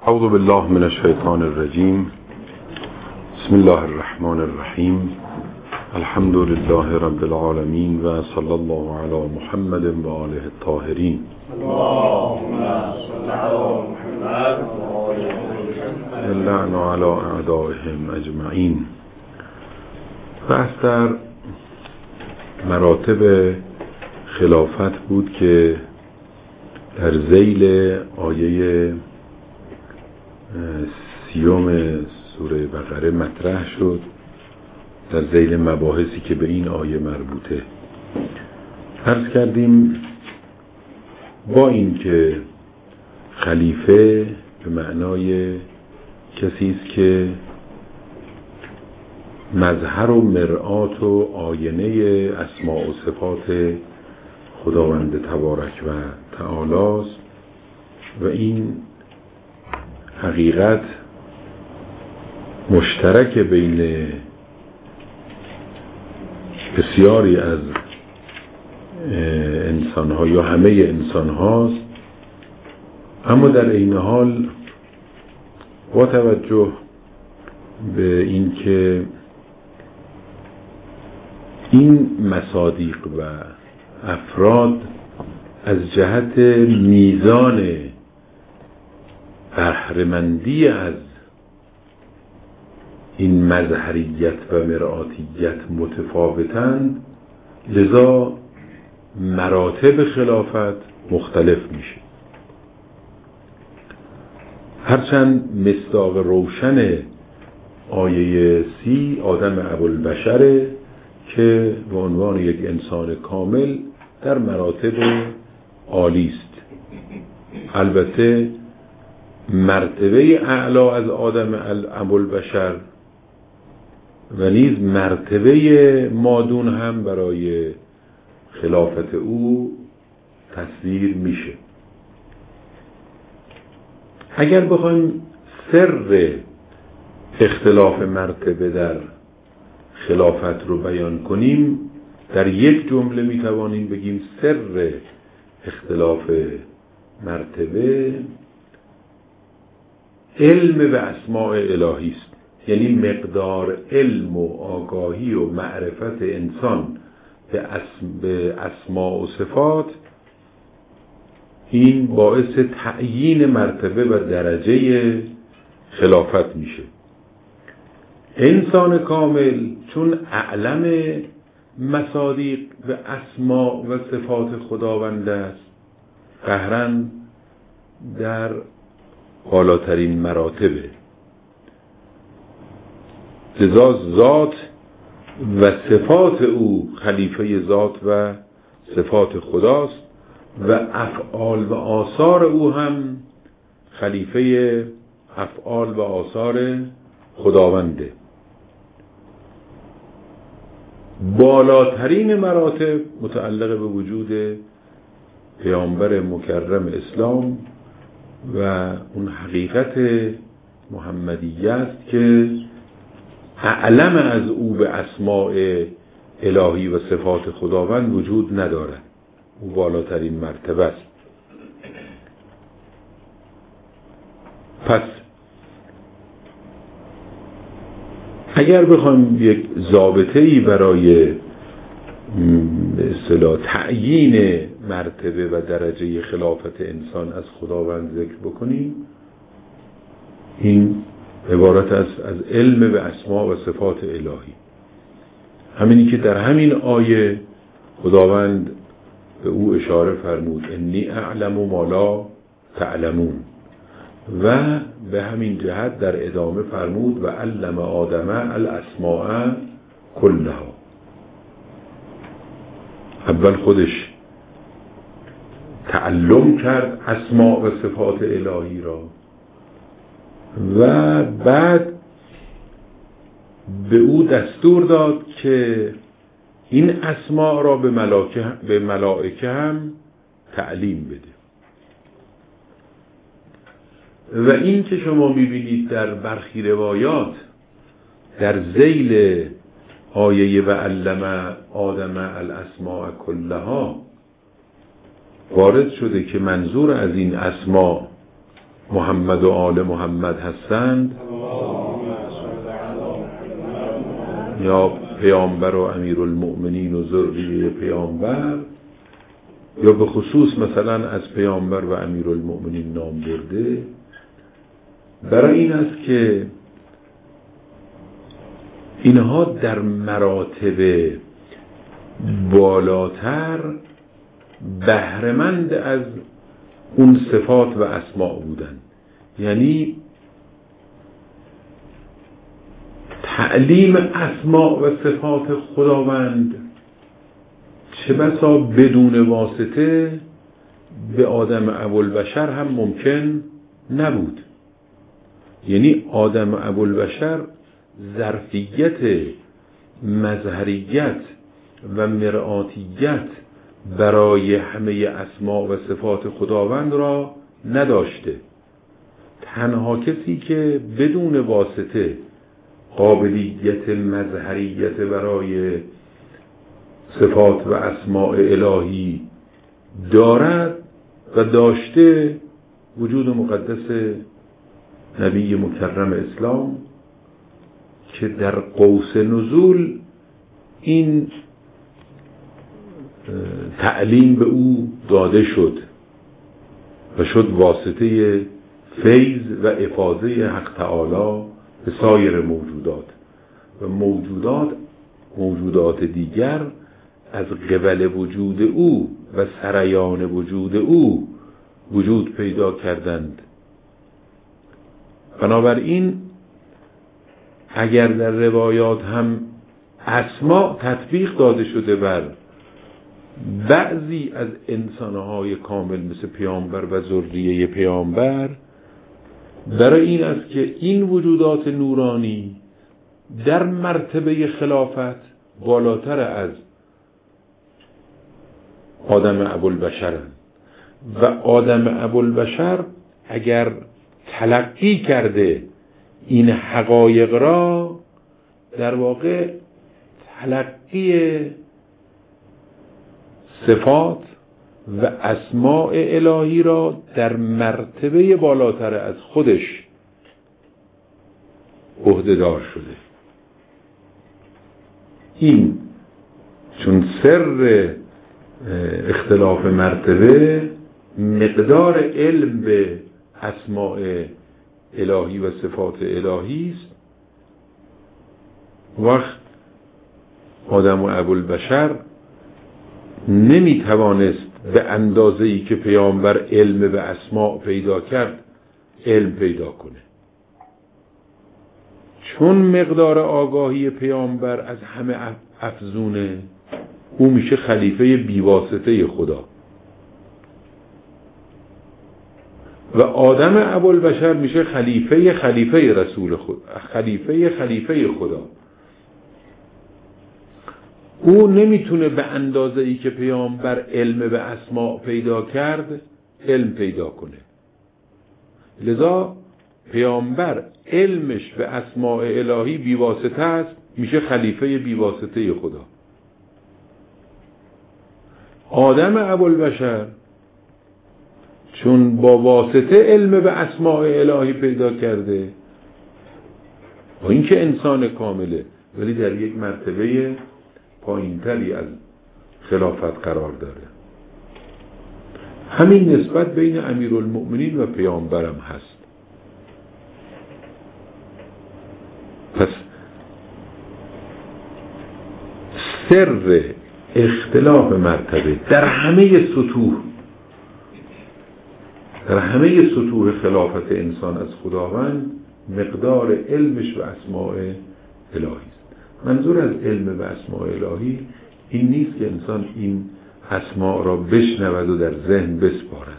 اعوذ بالله من الشیطان الرجیم. بسم الله الرحمن الرحیم. الحمد لله رب العالمین و صلی الله علی محمد و آله الطاهرین. اللهم صل علی محمد و آل محمد. اللعن علی اعدائهم اجمعین. بحث در مراتب خلافت بود که در ذیل آیه 30 سوره بقره مطرح شد، در ذیل مباحثی که به این آیه مربوطه. عرض کردیم با این که خلیفه به معنای کسی است که مظهر و مرآت و آینه اسماء و صفات خداوند تبارک و تعالی است و این حقیقت مشترک بین بسیاری از انسان‌ها یا همه انسان‌هاست، اما در این حال با توجه به اینکه این مصادیق و افراد از جهت میزان بهره‌مندی از این مظهریت و مرآتیت متفاوتند، لذا مراتب خلافت مختلف میشه. هرچند مصداق روشن آیه 30 آدم ابوالبشره که به عنوان یک انسان کامل در مراتب عالی است. البته مرتبه اعلی از آدم ابوالبشر و نیز مرتبه مادون هم برای خلافت او تصویر میشه. اگر بخوایم سر اختلاف مرتبه در خلافت رو بیان کنیم، در یک جمله میتوانیم بگیم سر اختلاف مرتبه علم به اسماء الهی است. یعنی مقدار علم و آگاهی و معرفت انسان به اسماء و صفات، این باعث تعیین مرتبه و درجه خلافت میشه. انسان کامل چون اعلم مصادیق به اسماء و صفات خداوند است، قهرن در بالاترین مراتبه. لذا ذات و صفات او خلیفه ذات و صفات خداست و افعال و آثار او هم خلیفه افعال و آثار خداونده. بالاترین مراتب متعلق به وجود پیامبر مکرم اسلام و اون حقیقت محمدیه است که اعلم از او به اسماء الهی و صفات خداوند وجود ندارد. او بالاترین مرتبه است. پس اگر بخوایم یک ضابطه‌ای برای به اصطلاح تعیین مرتبه و درجه خلافت انسان از خداوند ذکر بکنیم، این عبارت از علم به اسماء و صفات الهی. همینی که در همین آیه خداوند به او اشاره فرمود انی اعلم ما لا تعلمون، و به همین جهت در ادامه فرمود و علم آدم الاسماء کلها. اول خودش تعلم کرد اسماء و صفات الهی را و بعد به او دستور داد که این اسماء را به ملائکه هم تعلیم بده. و این که شما میبینید در برخی روایات در ذیل آیه و علم آدم الاسماء کلها وارد شده که منظور از این اسماء محمد و آل محمد هستند یا پیامبر و امیرالمؤمنین و ذریه پیامبر، یا به خصوص مثلا از پیامبر و امیرالمؤمنین نام برده، برای این است که اینها در مراتب بالاتر بهره‌مند از اون صفات و اسماء بودن. یعنی تعلیم اسماء و صفات خداوند چه بسا بدون واسطه به آدم ابوالبشر هم ممکن نبود. یعنی آدم ابوالبشر ظرفیت مظهریت و مرآتیت برای همه اسماء و صفات خداوند را نداشته. تنها کسی که بدون واسطه قابلیت مظهریت برای صفات و اسماء الهی دارد و داشته وجود مقدس نبی مکرم اسلام که در قوس نزول این تعلیم به او داده شد و شد واسطه فیض و افاضه حق تعالی به سایر موجودات و موجودات دیگر از قبل وجود او و سریان وجود او وجود پیدا کردند. بنابراین اگر در روایات هم اسماء تطبیق داده شده بر بعضی از انسانهای کامل مثل پیامبر و ذریه پیامبر، برای این است که این وجودات نورانی در مرتبه خلافت بالاتر از آدم ابوالبشرند و آدم ابوالبشر اگر تلقی کرده این حقایق را، در واقع تلقی صفات و اسماء الهی را در مرتبه بالاتر از خودش عهده‌دار شده. این چون سر اختلاف مرتبه مقدار علم به اسماء الهی و صفات الهی است، وقت آدم و ابوالبشر نمیتوانست به اندازه‌ای که پیامبر علم به اسماء پیدا کرد علم پیدا کنه، چون مقدار آگاهی پیامبر از همه افزونه. او میشه خلیفه بیواسطه خدا و آدم ابوالبشر میشه خلیفه رسول خدا، خلیفه خدا. او نمیتونه به اندازه‌ای که پیامبر علم به اسماء پیدا کرد علم پیدا کنه، لذا پیامبر علمش به اسماء الهی بیواسطه است، میشه خلیفه بیواسطه خدا. آدم ابوالبشر چون با واسطه علم به اسماء الهی پیدا کرده، با اینکه انسان کامله ولی در یک مرتبه پایینتری از خلافت قرار داره. همین نسبت بین امیرالمؤمنین و پیامبرم هست. پس سر اختلاف مرتبه در همه سطوح خلافت انسان از خداوند مقدار علمش و اسماء الهی است. منظور از علم و اسماء الهی این نیست که انسان این اسماء را بشنود و در ذهن بسپارد.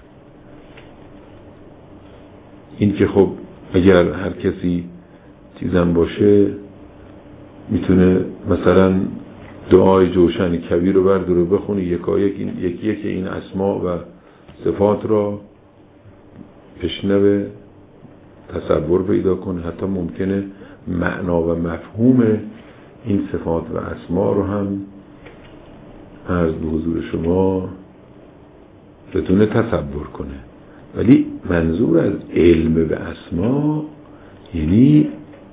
این که خب اگر هر کسی چیزم باشه میتونه مثلا دعای جوشن کبیر رو برداره بخونه یکی این اسماء و صفات را بشنوه، تصور پیدا کنه، حتی ممکنه معنا و مفهوم این صفات و اسماء رو هم عرض به حضور شما بتونه تصور کنه. ولی منظور از علم به اسما یعنی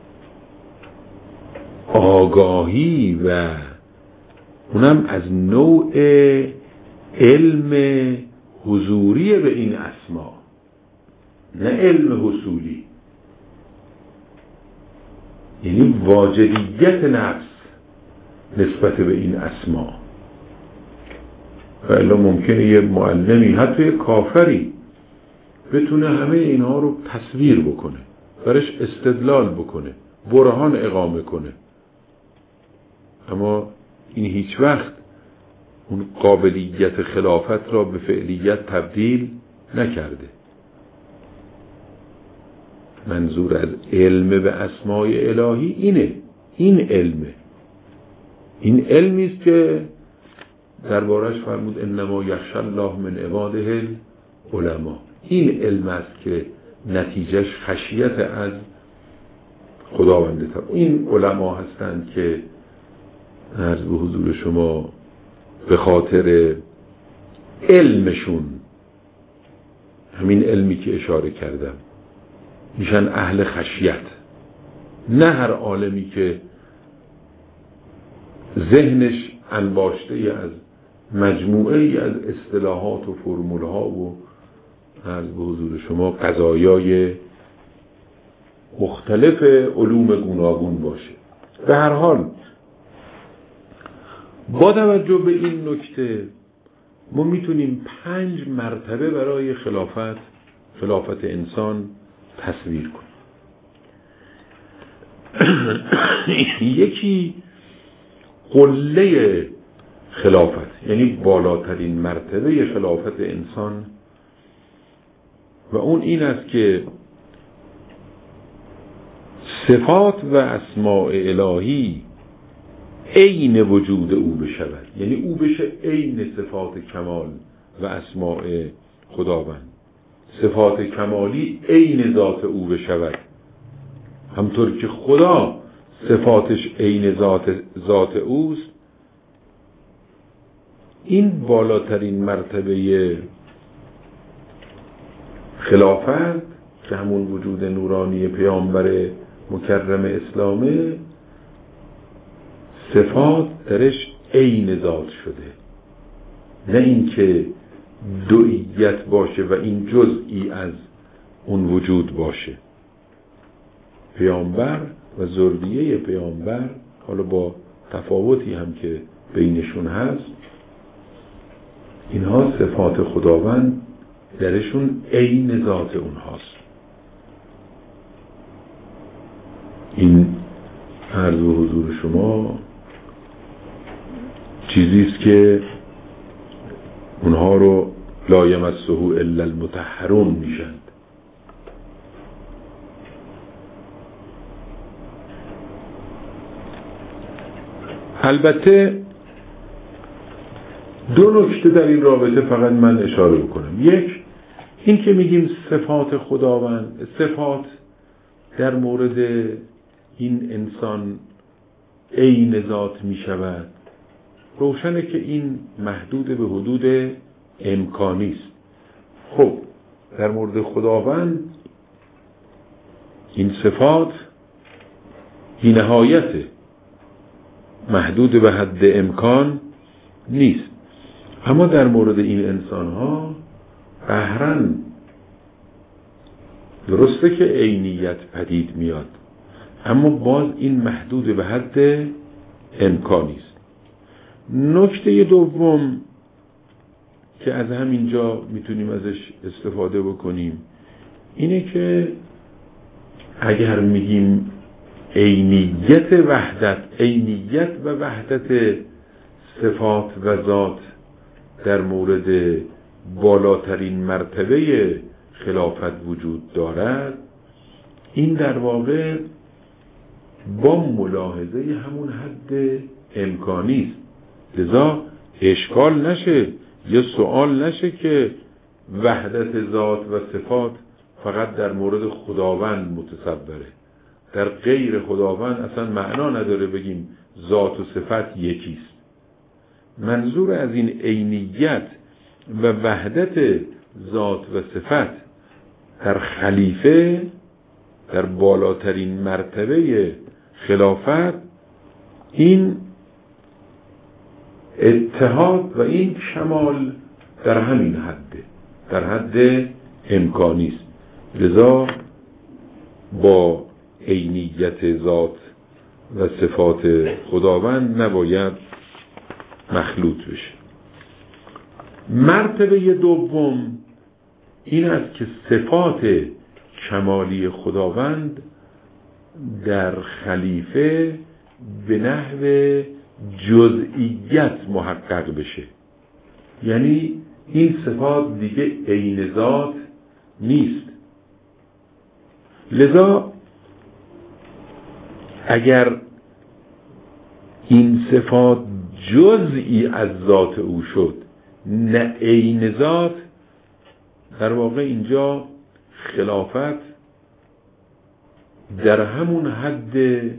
آگاهی و اونم از نوع علم حضوری به این اسما، نه علم حصولی. یعنی واجدیت نفس نسبت به این اسما. و الا ممکنه یه معلمی حتی یه کافری بتونه همه اینها رو تصویر بکنه، برش استدلال بکنه، برهان اقامه کنه، اما این هیچ وقت اون قابلیت خلافت را به فعلیت تبدیل نکرده. منظور از علم به اسمای الهی اینه، این علمه، این علمی است که دربارش فرمود انما یخشی الله من عباده العلماء. این علم است که نتیجهش خشیت از خداونده. این علما هستند که عرض به حضور شما به خاطر علمشون، همین علمی که اشاره کردم، میشن اهل خشیت. نه هر عالمی که ذهنش انباشته از مجموعه ای از اصطلاحات و فرمولها و عرض به حضور شما قضایای مختلف علوم گوناگون باشه. به هر حال با توجه به این نکته ما میتونیم 5 مرتبه برای خلافت انسان تصویر کنیم. یکی قله خلافت، یعنی بالاترین مرتبه خلافت انسان، و اون این است که صفات و اسماء الهی عین وجود او بشود. یعنی او بشه عین صفات کمال و اسماء خداوند، صفات کمالی عین ذات او بشود، همطور که خدا صفاتش عین ذات اوست. این بالاترین مرتبه خلافت که همون وجود نورانی پیامبر مکرم اسلامه، صفات درش عین ذات شده، نه اینکه دوئیت باشه و این جزئی از اون وجود باشه. پیامبر و ذریه پیامبر، حالا با تفاوتی هم که بینشون هست، اینها صفات خداوند درشون عین ذات اونهاست. این عرض به حضور شما چیزیست که اونها رو لا یمسه الا المطهرون میشند. البته 2 نکته در این رابطه فقط من اشاره بکنم. یک، این که میگیم صفات خداوند، صفات در مورد این انسان عین ذات میشود، روشنه که این محدود به حدود امکانی است. خب در مورد خداوند این صفات بی نهایته، محدود به حد امکان نیست. اما در مورد این انسان ها قهرن درسته که عینیت پدید میاد، اما باز این محدود به حد امکانی است. نکته دوم که از همینجا میتونیم ازش استفاده بکنیم اینه که اگر میگیم عینیت و وحدت صفات و ذات در مورد بالاترین مرتبه خلافت وجود دارد، این در واقع با ملاحظه همون حد امکانی است. لذا اشکال نشه یا سوال نشه که وحدت ذات و صفات فقط در مورد خداوند متصوره، در غیر خداوند اصلا معنا نداره بگیم ذات و صفت یکیست. منظور از این عینیت و وحدت ذات و صفت در خلیفه، در بالاترین مرتبه خلافت، این اتحاد و این کمال در همین حده، در حد امکانی است. لذا با عینیت ذات و صفات خداوند نباید مخلوط بشه. مرتبه دوم این است که صفات کمالی خداوند در خلیفه به نحو جزئیت محقق بشه. یعنی این صفات دیگه عین ذات نیست. لذا اگر این صفات جزئی از ذات او شد نه عین ذات، در واقع اینجا خلافت در همون حد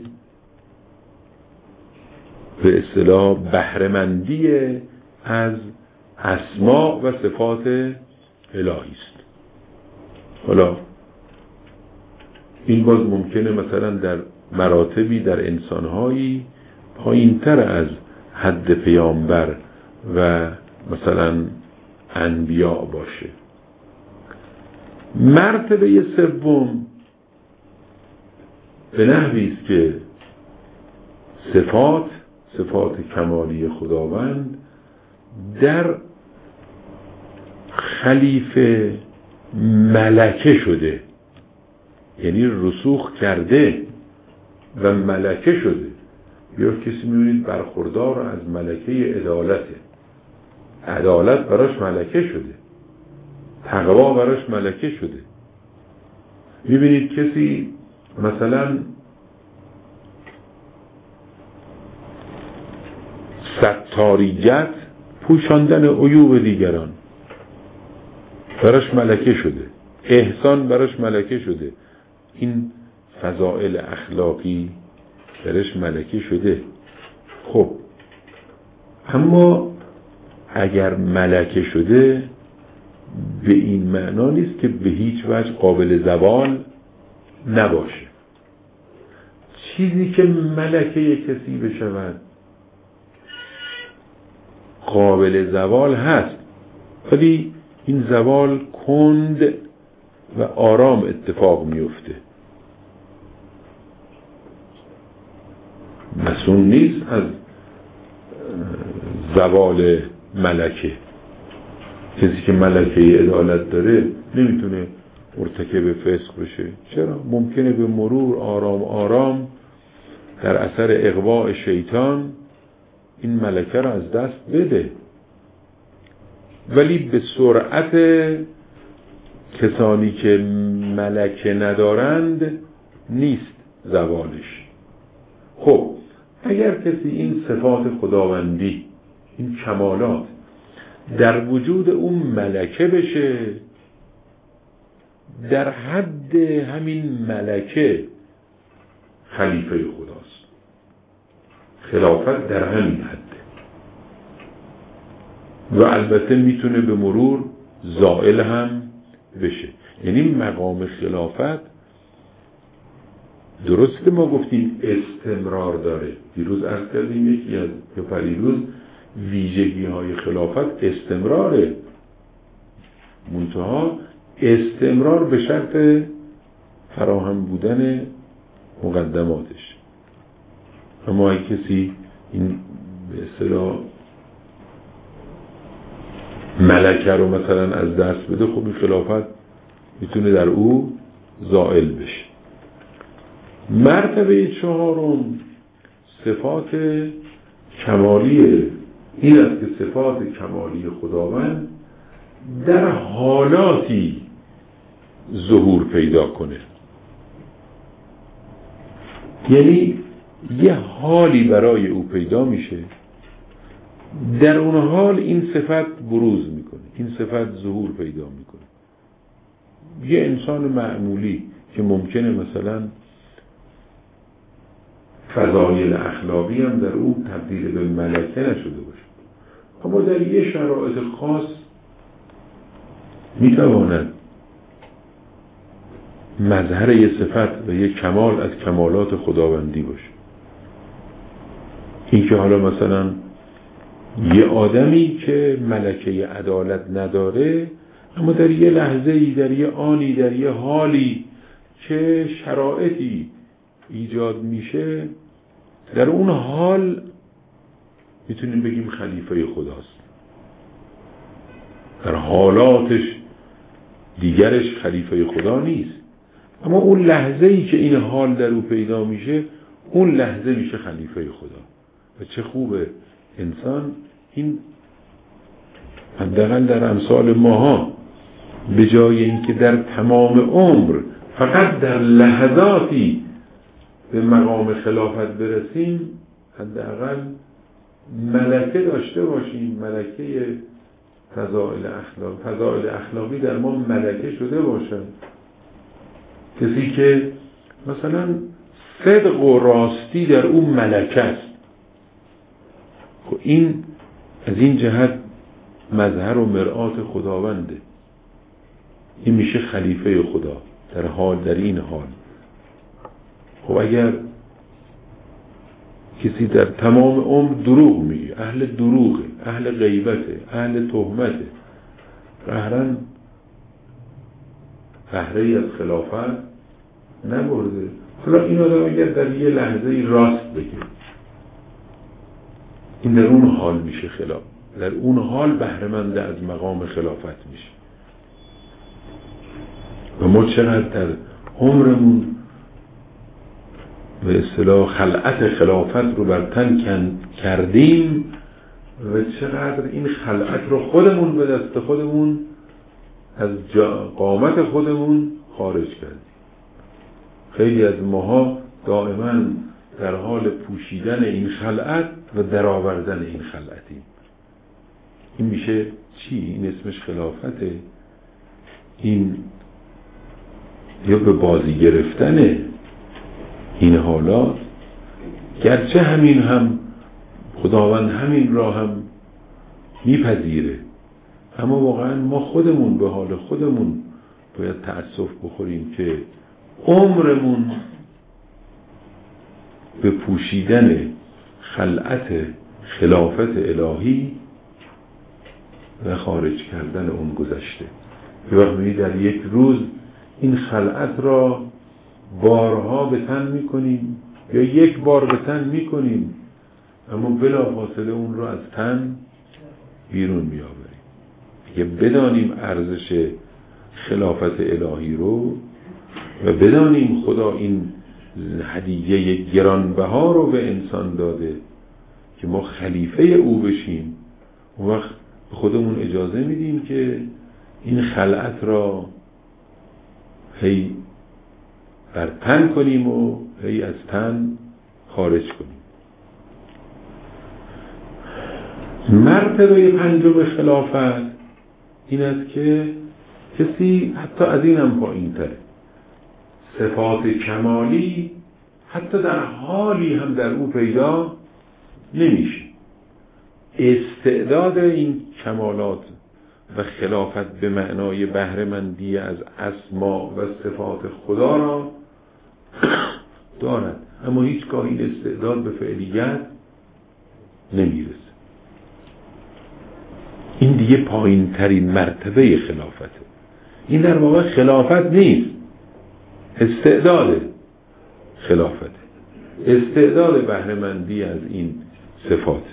به اصطلاح بهره‌مندی از اسماء و صفات الهی است. حالا این باز ممکنه مثلا در مراتبی در انسانهایی پایین‌تر از حد پیامبر و مثلا انبیاء باشه. مرتبه سوم به نحوی است که صفات کمالی خداوند در خلیفه ملکه شده، یعنی رسوخ کرده و ملکه شده. یا کسی می‌بینید برخوردار از ملکه عدالته، عدالت براش ملکه شده، تقوا براش ملکه شده. می‌بینید کسی مثلا ستاریت، پوشاندن عیوب دیگران، براش ملکه شده، احسان براش ملکه شده، این فضائل اخلاقی براش ملکه شده. خب اما اگر ملکه شده به این معنا نیست که به هیچ وجه قابل زوال نباشه. چیزی که ملکه کسی بشود قابل زوال هست، ولی این زوال کند و آرام اتفاق میفته. مسئول نیست از زوال ملکه. کسی که ملکه عدالت داره نمیتونه مرتکب فسق بشه. چرا؟ ممکنه به مرور آرام آرام در اثر اغواء شیطان این ملکه را از دست بده، ولی به سرعت کسانی که ملکه ندارند نیست زوالش. خب اگر کسی این صفات خداوندی، این کمالات در وجود اون ملکه بشه، در حد همین ملکه خلیفه خداست. خلافت در همین حده و البته میتونه به مرور زائل هم بشه. یعنی مقام خلافت درسته ما گفتیم استمرار داره. دیروز عرض کردیم یکی از پریروز ویژگی های خلافت استمراره، منتها استمرار به شرط فراهم بودن مقدماتش. اما اگه کسی این به اصطلاح ملکه رو مثلا از دست بده، خب این خلافت میتونه در او زائل بشه. مرتبه چهارم صفات کمالیه. این است که صفات کمالی خداوند در حالاتی ظهور پیدا کنه. یعنی یه حالی برای او پیدا میشه، در اون حال این صفت بروز میکنه، این صفت ظهور پیدا میکنه. یه انسان معمولی که ممکنه مثلا فضایل اخلاقی هم در او تبدیل به ملکه نشده باشه، اما در یه شرایط خاص میتواند مظهر یه صفت و یه کمال از کمالات خداوندی باشه. این که حالا مثلا یه آدمی که ملکه عدالت نداره، اما در یه لحظه‌ای، در یه آنی، در یه حالی که شرایطی ایجاد میشه، در اون حال میتونیم بگیم خلیفه خداست. در حالاتش دیگرش خلیفه خدا نیست، اما اون لحظه‌ای که این حال در او پیدا میشه، اون لحظه میشه خلیفه خدا. و چه خوبه انسان این حداقل در امثال ماها به جای اینکه در تمام عمر فقط در لحظاتی به مقام خلافت برسیم، حداقل ملکه داشته باشیم، ملکه فضائل اخلاقی در ما ملکه شده باشد. کسی که مثلا صدق و راستی در اون ملکه است، این از این جهت مظهر و مرآت خداونده. این میشه خلیفه خدا در این حال. خب اگر کسی در تمام عمر دروغ میگه، اهل دروغه، اهل غیبته، اهل تهمته، قهرن بهره‌ای از خلافت نبرده، حالا این آدم اگر در یه لحظه راست بگه، این در اون حال میشه خلاف، در اون حال بهره‌مند از مقام خلافت میشه. و ما چقدر در عمرمون به اصطلاح خلعت خلافت رو بر تن کردیم و چقدر این خلعت رو خودمون به دست خودمون از قامت خودمون خارج کردیم. خیلی از ماها دائما در حال پوشیدن این خلعت و درآوردن این خلعتیم. این میشه چی؟ این اسمش خلافته. این یا به بازی گرفتن این حالات، گرچه همین هم خداوند همین را هم میپذیره، اما واقعا ما خودمون به حال خودمون باید تأسف بخوریم که عمرمون به پوشیدن خلعت خلافت الهی و خارج کردن اون گذشته. یه وقتی در یک روز این خلعت را بارها به تن میکنیم یا یک بار به تن میکنیم، اما بلافاصله اون را از تن بیرون میآوریم. اگه بدانیم ارزش خلافت الهی رو و بدانیم خدا این هدیه گرانبها رو به انسان داده که ما خلیفه او بشیم، اون وقت به خودمون اجازه میدیم که این خلعت را هی بر تن کنیم و هی از تن خارج کنیم. مرتبه پنجم خلافت این است که کسی حتی از این هم پایین تره، صفات کمالی حتی در حالی هم در او پیدا نمیشه. استعداد این کمالات و خلافت به معنای بهره‌مندی از اسما و صفات خدا را دارد، اما هیچگاه این استعداد به فعلیت نمیرسه. این دیگه پایین ترین مرتبه خلافته. این در واقع خلافت نیست، استعداد خلافته، استعداد بهره‌مندی از این صفات.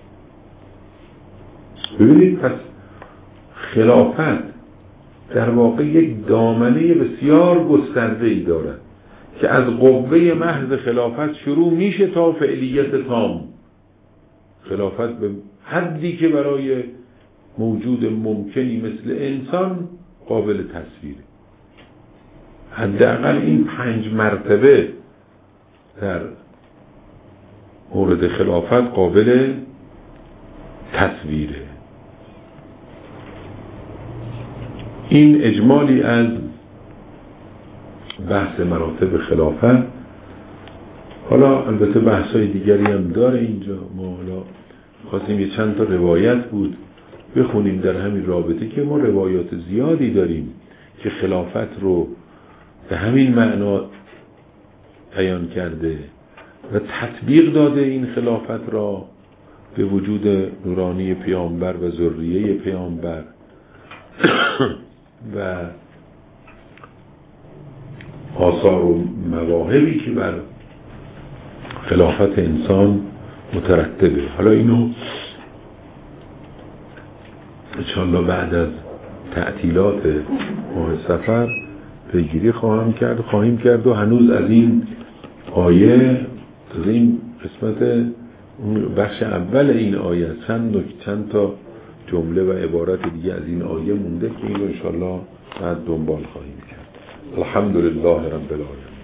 ببینید پس خلافت در واقع یک دامنه بسیار گسترده‌ای دارد که از قوه محض خلافت شروع میشه تا فعلیت تام. خلافت به حدی که برای موجود ممکنی مثل انسان قابل تصویره. حداقل این 5 مرتبه در مورد خلافت قابل تصویره. این اجمالی از بحث مراتب خلافت. حالا البته بحثای دیگری هم داره اینجا. ما حالا خواستیم یه چند تا روایت بود بخونیم در همین رابطه که ما روایات زیادی داریم که خلافت رو به همین معنا بیان کرده و تطبیق داده این خلافت را به وجود نورانی پیامبر و ذریه پیامبر و آثار و مواهبی که بر خلافت انسان مترتبه. حالا اینو انشاءالله بعد از تعطیلات ماه صفر پیگیری خواهیم کرد و هنوز از این آیه، از این قسمت بخش اول این آیه چند تا جمله و عبارت دیگه از این آیه مونده که اینو انشاءالله بعد دنبال خواهیم کرد. الحمدلله رب العالمین.